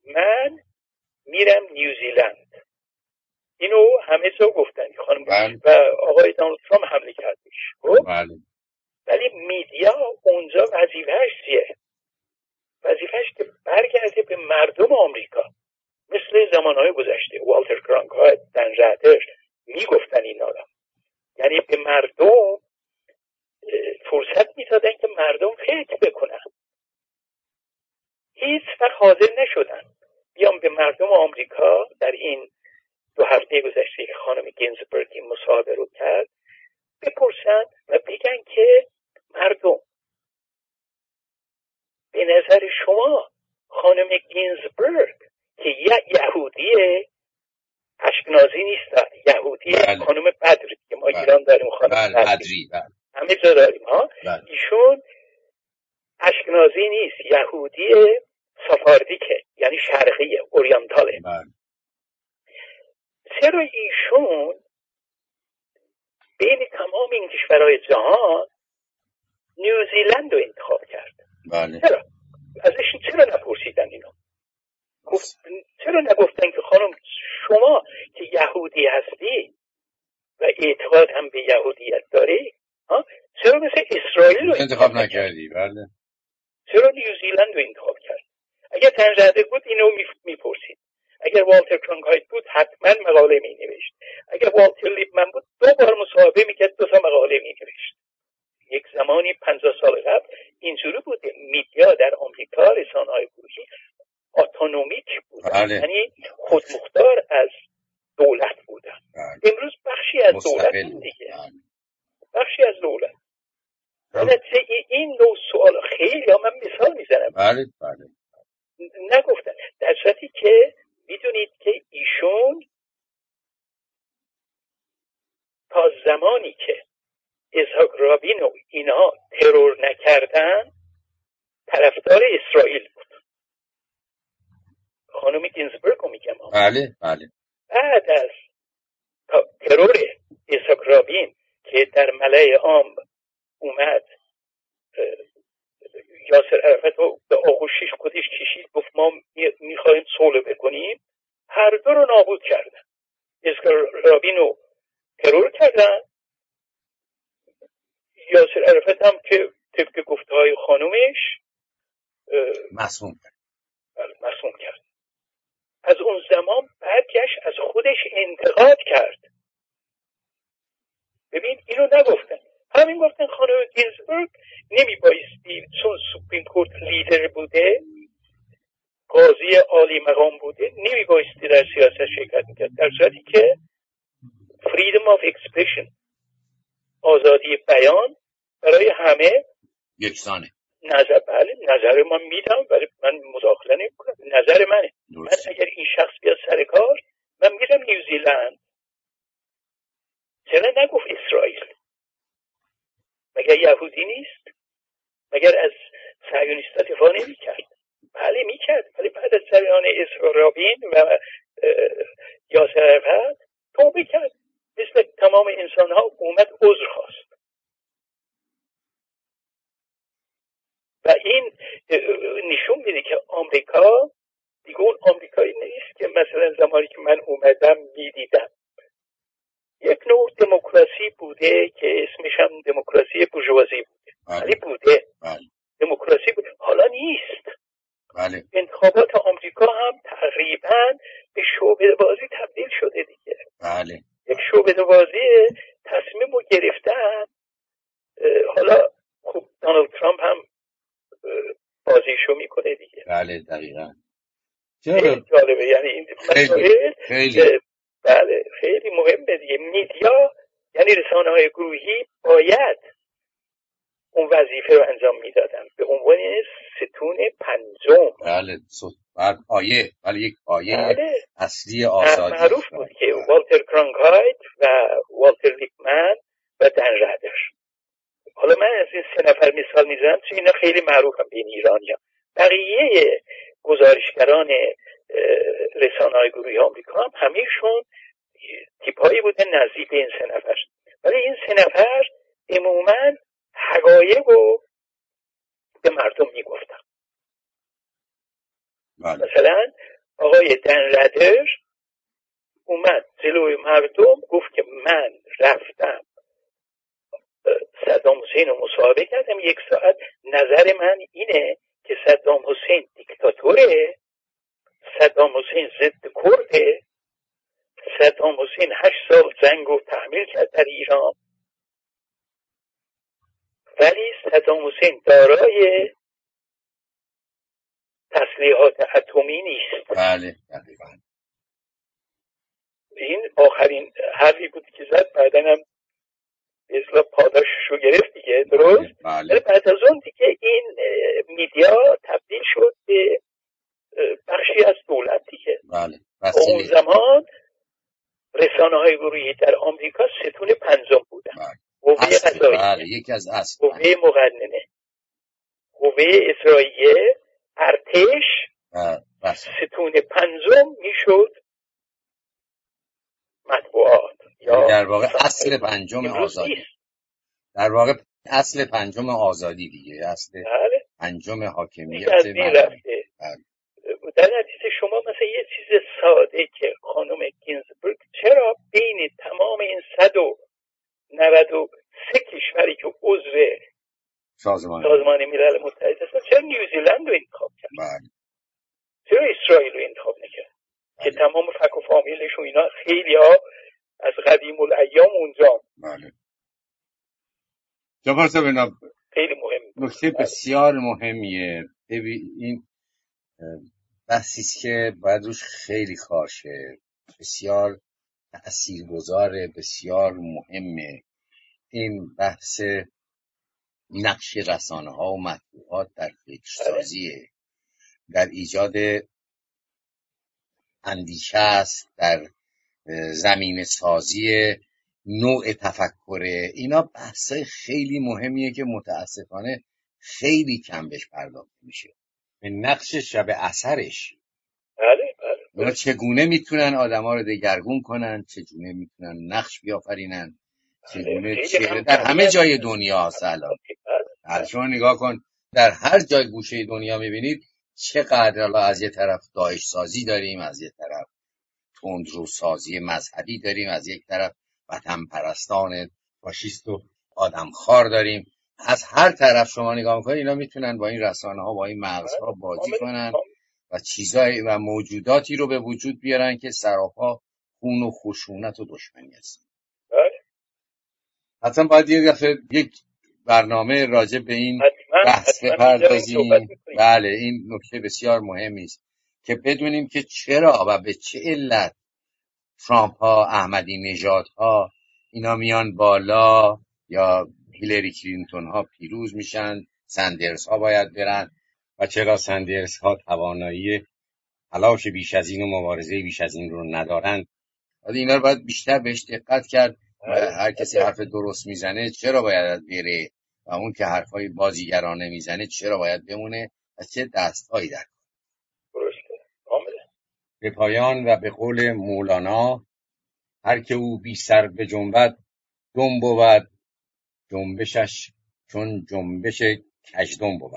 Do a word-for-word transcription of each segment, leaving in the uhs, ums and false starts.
من میرم نیوزیلند. اینو همه جا گفتن خانم بله. و آقای دونالد ترامپ حمله کردش. بله. ولی میدیا اونجا وظیفه‌اش چیه؟ وظیفه‌اش که برگرده به مردم آمریکا، مثل زمانهای گذشته والتر کرانکایت، دن رادر میگفتن این آدم، یعنی به مردم فرصت میدادن که مردم فکر بکنن. هیچ وقت حاضر نشدن بیان به مردم آمریکا. در این دو هفته گذشته که خانم گینزبرگ این مصاحبه رو کرد بپرسن و بگن که مردم به نظر شما خانم گینزبرگ که یه یهودیه اشکنازی نیست، یهودی بله. خانم بدری که ما بله. ایران داریم خانم بله. بدری بدری. بله. همه جا داریم ها. بله. ایشون اشکنازی نیست، یهودی سفاردیکه، یعنی شرقیه، اورینتاله. بله. چرا ایشون بین تمام این کشورهای جهان نیوزیلند رو انتخاب کرد؟ بله. چرا؟ ازش چرا نپرسیدن اینو؟ گفت چرا نگفتن که خانم شما که یهودی هستی و اعتقاد هم به یهودیت داری، ها چرا مثل اسرائیل رو انتخاب نکردی؟ بله. چرا نیوزیلند رو انتخاب کرد؟ اگر تنزده بود اینو میپرسید. اگر والتر کرانکایت بود حتما مقاله می نوشت. اگر والتر لیپمن بود دو بار مصاحبه میکرد، دو تا مقاله می نوشت. یک زمانی پنجاه سال قبل اینجوری بوده. میدیا در آمریکا، رسانه‌های گروهی اتونومیک بودن، بله. یعنی خودمختار از دولت بودن. بله. امروز بخشی از دولت دیگه. بله. بخشی از دولت. البته این نوع سوال خیلی ها من مثال میزنم. بله. بله. نگفتن، در صورتی که میدونید که ایشون تا زمانی که اسحاق رابین و اینا ترور نکردن طرفدار اسرائیل بود. خانم گینزبرگ رو میگم. بله. بله. بعد از ترور اسحاق رابین که در ملأ عام اومد یاسر عرفات رو به آغوشش خودش کشید، گفت ما میخوایم صلح بکنیم، هر دو رو نابود کردن. اسحاق رابین رو ترور کردن، یاسر عرفات هم که طبق گفته‌های خانومش مسموم کرد. مسموم کرد. از اون زمان برگشت از خودش انتقاد کرد. ببین اینو نگفتن. همین گفتن خانم گینزبرگ نمی بایستی، چون سوپریم کورت لیدر بوده، قاضی عالی مقام بوده، نمی بایستی در سیاست شرکت میکرد. در صورتی که freedom of expression، آزادی بیان برای همه یکسانه. نظر بله نظر من میدم، ولی من مداخله نمیکنم. نظر منه. درست. من اگر این شخص بیاد سر کار من میرم نیوزیلند. چرا نگفت اسرائیل؟ مگر یهودی نیست؟ مگر از صهیونیست‌ها دفاع نمی‌کرد؟ بله می‌کرد، ولی بعد از جریان اسحاق رابین و یاسر عرفات توبه کرد، مثل تمام انسان‌ها اومد عذر خواست. و این نشون میده که آمریکا دیگه اون آمریکایی نیست که مثلا زمانی که من اومدم میدیدم. یک نوع دموکراسی بوده که اسمش هم دموکراسی بورژوازی بوده. ولی بوده. بله. دموکراسی بوده. حالا نیست. بله. انتخابات آمریکا هم تقریبا به شعبده بازی تبدیل شده دیگه. بله. یک شعبده بازی تصمیم رو گرفتن. حالا خب دونالد ترامپ هم بازیشو میکنه دیگه. بله دقیقاً. خیلی جالبه، یعنی این خیلی خیلی بله خیلی مهمه دیگه. میدیا یعنی رسانه‌های گروهی باید اون وظیفه رو انجام میدادن به عنوان ستون پنجم. بله بعد آیه ولی یک آیه بله. اصلی آزادی معروف بود که والتر کرانکایت و والتر لیپمن و دن رادر. حالا من از این سه نفر مثال میزنم چون اینا خیلی معروفن بین ایرانی‌ها. بقیه گزارشگران رسانه‌های گروهی آمریکا هم همه‌شون تیپایی بودن نزدیک به این سه نفر، ولی این سه نفر عموماً حقایق رو به مردم میگفتن. مثلا آقای دنردر اومد جلوی مردم گفت که من رفتم صدام حسین رو مصاحبه کردم یک ساعت، نظر من اینه که صدام حسین دیکتاتوره، صدام حسین ضد کرده، صدام حسین هشت سال جنگ رو تحمیل کرد در ایران، ولی صدام حسین دارای تسلیحات اتمی نیست. بله دقیقاً. این آخرین حرفی بود که زد، بعدن هم اصلا پاداشش رو گرفت دیگه، درست؟ بله, بله. بعد از اون دیگه این میدیا تبدیل شد به بخشی از دولت دیگه. بله. اون زمان رسانه های گروهی در آمریکا ستون پنجم بودن. قوه قضاییه، بله. یکی از اصل قوه مقننه، قوه اجراییه، ارتش، بله. ستون پنجم میشد مطبوعات یا در واقع اصل پنجم آزادی. در واقع اصل پنجم آزادی دیگه، اصل بله. پنجم حاکمیت مردمی. در نتیجه شما مثلا یه چیز ساده که خانم گینزبرگ چرا بین تمام این صد و نود و سه کشوری که عضو سازمان سازمان ملل متحد هستن، چرا نیوزیلند رو انتخاب کرد؟ بله. چرا اسرائیل رو انتخاب نکرد؟ بله. که تمام فک و فامیلش و اینا خیلی ها از قدیم الایام اونجا. بله. جناب صاحب خیلی مهم، نکته بسیار مهمیه. ببین این بحثی است که باید روش خیلی کار شه، بسیار تاثیرگذاره، بسیار مهمه. این بحث نقش رسانه ها و مطبوعات در فکرسازیه، در ایجاد اندیشه است، در زمین سازی نوع تفکره. اینا بحثای خیلی مهمیه که متاسفانه خیلی کم بهش پرداخته میشه. به نقشش و به اثرش. بله بله. اونا چگونه میتونن آدما رو دگرگون کنن، چگونه میتونن نقش بیافرینن، چگونه چهره در همه جای دنیا هست. الان هر شما نگاه کن، در هر جای گوشه دنیا میبینید چقدر الان از یه طرف داعش سازی داریم، از یه طرف تندرو سازی مذهبی داریم، از یک طرف وطن پرستان فاشیست و آدمخوار داریم. از هر طرف شما نگاه میکنید اینا میتونن با این رسانه ها، با این مغزها بازی کنن و چیزایی و موجوداتی رو به وجود بیارن که سراپا خون و خشونت و دشمنی هست. حتما باید یه دفعه یک برنامه راجع به این بحث بپردازیم. بله این نکته بسیار مهمی است که بدونیم که چرا و به چه علت ترامپ ها، احمدی نژاد ها اینا میان بالا یا هیلری کلینتون ها پیروز میشن، سندرز ها باید برن و چرا سندرز ها توانایی تلاش بیش از این و مبارزه بیش از این رو ندارن. اینا رو باید بیشتر بهش دقت کرد و هر کسی حرف درست میزنه چرا باید بره و اون که حرفای بازیگرانه میزنه چرا باید بمونه و چه دستهایی در به پایان. و به قول مولانا هر که او بی سر به جنبد دم بود، جنبشش چون جنبش کژدم بود.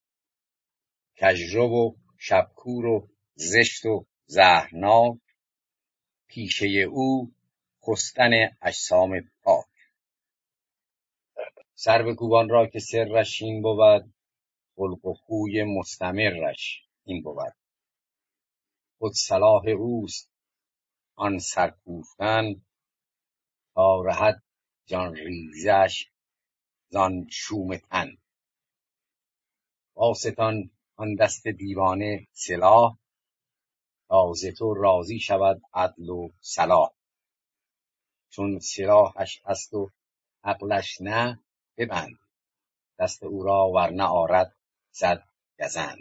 کژرو و شبکور و زشت و زهرناک، پیشه او خستن اجسام پاک. سر کوبان را که سرش این بود، خلق و خوی مستمرش این بود. خود صلاح اوست آن سرکوفتن، تا رهد جان ریزش زان شوم تن. واسطان آن دست دیوانه سلاح، تا ز تو راضی شود عدل و صلاح. چون سلاحش هست و عقلش نه، ببند دست او را ورنه آرد صد گزند.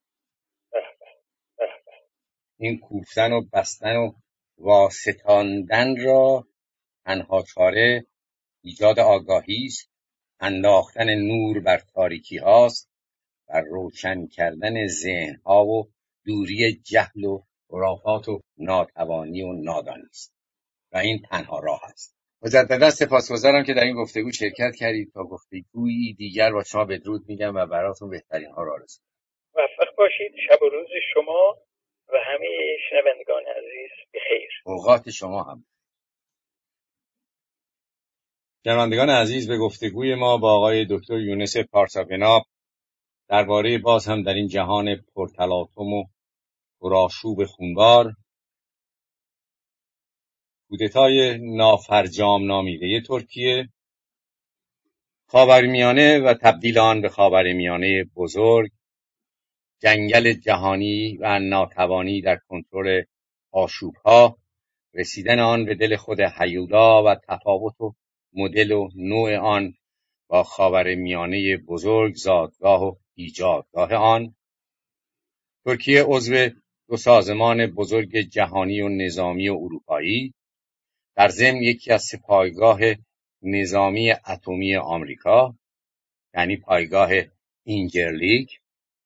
این کوفتن و بستن و واسطاندن را تنها چاره ایجاد آگاهی است، انداختن نور بر تاریکی هاست و روشن کردن ذهن ها و دوری جهل و خرافات و ناتوانی و نادانی است و این تنها راه است. مجددا سپاسگزارم که در این گفتگو شرکت کردید. تا گفتگویی دیگر با شما بدرود میگم و براتون بهترین ها را آرزو می‌کنم. موفق باشید. شب و روز شما و همه شنوندگان عزیز بخیر. اوقات شما هم. شنوندگان عزیز، به گفتگوی ما با آقای دکتر یونس پارسابناب درباره باز هم در این جهان پرتلاطم و پرآشوب خونبار کودتای نافرجام نامیده ترکیه، خاورمیانه و تبدیل آن به خاورمیانه بزرگ، جنگل جهانی و ناتوانی در کنترل آشوب‌ها، رسیدن آن به دل خود هیولا و تفاوت و مدل و نوع آن با خاورمیانه بزرگ، زادگاه و ایجادگاه آن. ترکیه عضو دو سازمان بزرگ جهانی و نظامی و اروپایی، در ضمن یکی از سه پایگاه نظامی اتمی آمریکا، یعنی پایگاه اینجرلیک،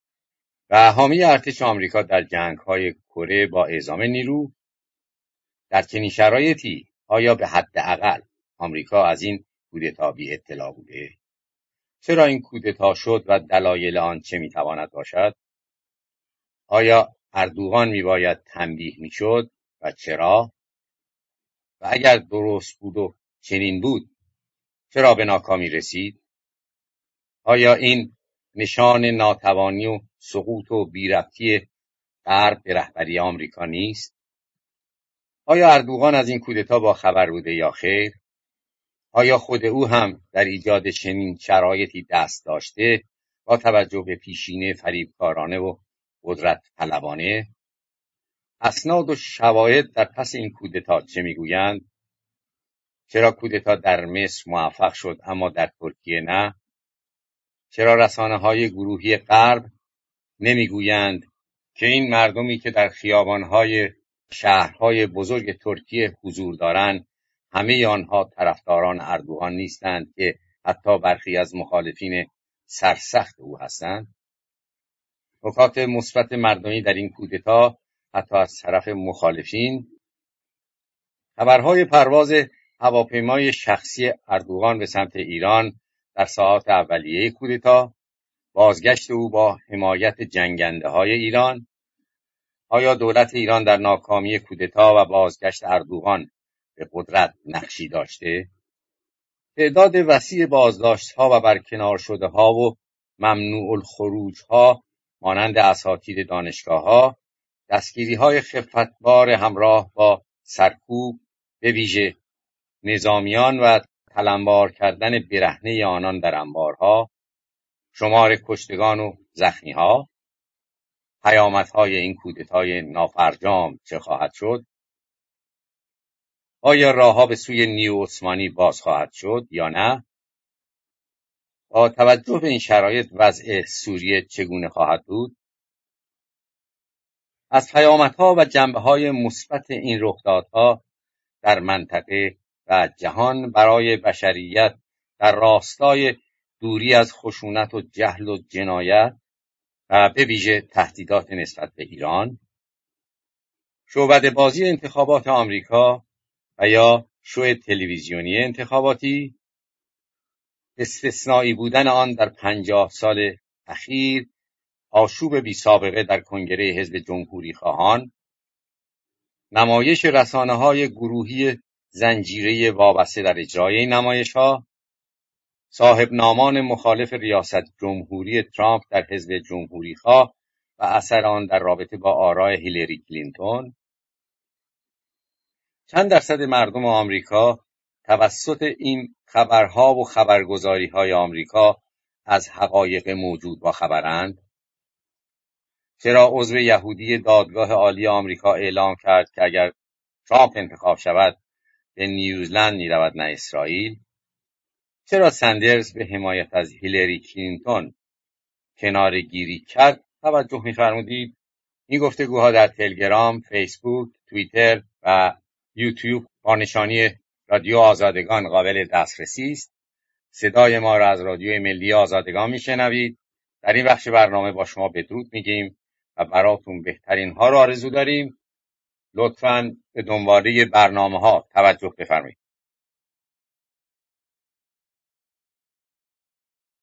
و حامی ارتش آمریکا در جنگ‌های کره با اعزام نیرو. در چنین شرایطی آیا به حداقل آمریکا از این کودتا بی اطلاع بوده؟ چرا این کودتا شد و دلایل آن چه میتواند باشد؟ آیا اردوغان میباید تنبیه میشد و چرا؟ و اگر درست بود و چنین بود، چرا به ناکامی رسید؟ آیا این نشان ناتوانی و سقوط و بی‌ربطی غرب به رهبری آمریکا نیست؟ آیا اردوغان از این کودتا با خبر بوده یا خیر؟ آیا خود او هم در ایجاد چنین شرایطی دست داشته با توجه به پیشینه فریبکارانه و قدرت طلبانه؟ اسناد و شواهد در پس این کودتا چه میگویند؟ چرا کودتا در مصر موفق شد اما در ترکیه نه؟ چرا رسانه‌های گروهی غرب نمیگویند که این مردمی که در خیابان‌های شهرهای بزرگ ترکیه حضور دارند همه آنها طرفداران اردوغان نیستند، که حتی برخی از مخالفین سرسخت او هستند؟ نکات مثبت مردمی در این کودتا حتی از طرف مخالفین: خبرهای پرواز هواپیمای شخصی اردوغان به سمت ایران در ساعات اولیه کودتا، بازگشت او با حمایت جنگنده‌های ایران. آیا دولت ایران در ناکامی کودتا و بازگشت اردوغان به قدرت نقشی داشته؟ تعداد وسیع بازداشت‌ها و برکنار شده‌ها و ممنوع الخروج‌ها مانند اساتید دانشگاه‌ها، دستگیری‌های خفتبار همراه با سرکوب به ویژه نظامیان و تلمبار کردن برهنه آنان در انبارها، شمار کشتگان و زخمی‌ها. پیامدهای این کودتای نافرجام چه خواهد شد؟ آیا راه‌ها به سوی نیو عثمانی باز خواهد شد یا نه؟ با توجه به این شرایط وضع سوریه چگونه خواهد بود؟ از پیامدها و جنبه‌های مثبت این رخدادها در منطقه و جهان برای بشریت در راستای دوری از خشونت و جهل و جنایت و به ویژه تهدیدات نسبت به ایران، شعبده بازی انتخابات آمریکا و یا شو تلویزیونی انتخاباتی، استثنایی بودن آن در پنجاه سال اخیر، آشوب بی سابقه در کنگره حزب جمهوری خواهان، نمایش رسانه‌های گروهی زنجیره وابسته در اجرای این نمایش‌ها، صاحب نامان مخالف ریاست جمهوری ترامپ در حزب جمهوری خواه و اثر آن در رابطه با آراء هیلاری کلینتون. چند درصد مردم آمریکا توسط این خبرها و خبرگزاری‌های آمریکا از حقایق موجود با خبرند؟ چرا عضو یهودی دادگاه عالی آمریکا اعلام کرد که اگر ترامپ انتخاب شود به نیوزلند می‌رود نه اسرائیل؟ چرا سندرز به حمایت از هیلاری کلینتون کناره‌گیری کرد؟ توجه می‌فرمودید. این گفتگوها در تلگرام، فیسبوک، توییتر و یوتیوب با نشانی رادیو آزادگان قابل دسترسی است. صدای ما را از رادیو ملی آزادگان میشنوید. در این بخش برنامه با شما بدرود میگیم و براتون بهترین ها را آرزو داریم. لطفاً به دنباله برنامه ها توجه بفرمایید.